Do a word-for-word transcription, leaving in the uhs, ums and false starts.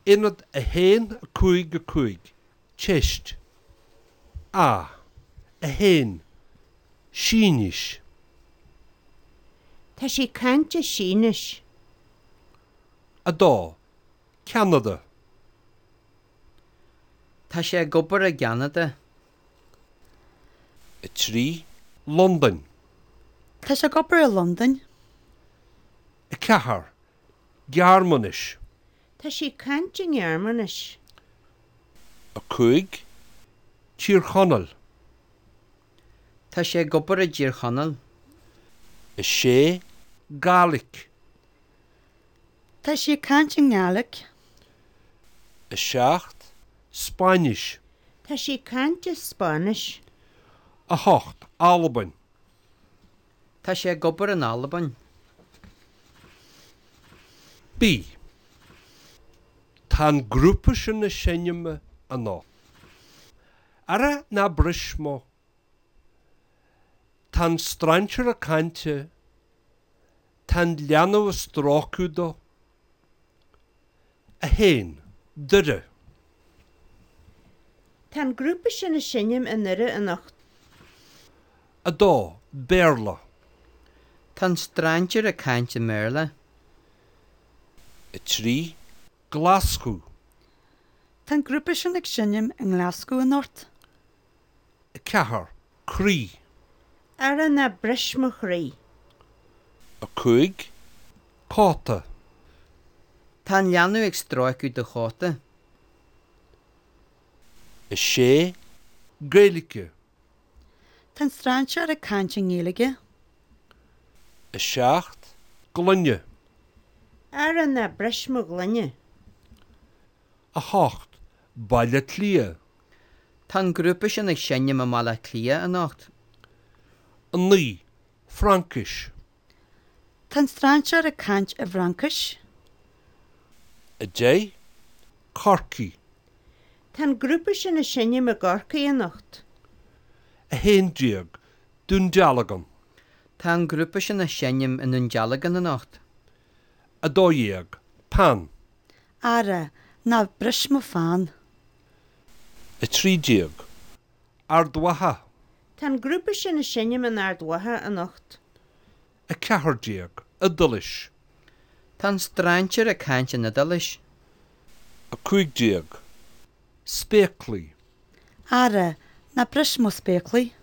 Inad a héin a cúig a cúig. Chist. A. A héin. Sínis. Tá sí cante sínis. A dó. Canada. Tá sé gobar a Canada. A trí. London. Tá sé gobar a London. A cehar. Gearmanis. Tá sí cante ngearmanis. A cúig. Tír-chonal. Tá sé gobar a Dír-chonal. A sé. Gaelic. Tá sé cante Gaelic. A seacht. Spanish. Tá sí cante Spanish. A hocht. Alban. Tá sé gobar an Alban. B. Tá grúpa sin na sinneime a ná. Ara na brismo. Tá strantir a cante. Tá leanú a strácúdo. A héin. Dure. Tá grúpa sin na sinneim in nire a nacht. A dó. Berla. Tá straintir a cante Merla. A trí. Glasgow. Tá grúpa sin ag sinneim in Glasgow an Ort. A cehar. Crí. Ara na brismo chrí. A cúig. Cáta. Tá leanú ag stráic de chóta. A sé. Gaeilge. Tá strainse ar a cante Gaeilge. A seacht. Glunne. Ara na brismo glunne. A hocht. Baile tlia. Tá grúpa sin ag sinne ma mala clia a nacht. A ní. Frankish. Tá strainse ar a cante a Francais. A dé. Corky. Tá grúpa sin na sinneim a gorcaí a nacht. A héndiag. Dundalagan. Tá grúpa sin a sinneim in an Jalagan a nacht. A dóiag. Pan. Ara na brismo fan. A trídiag. Ardwaha. Tá grúpa sin na sinneim in ardwatha a nacht. A cehardiag. A dulis. Tá straintir a cante na dalis. A cuigdiag. Spéclí. Ara na brismo spécli.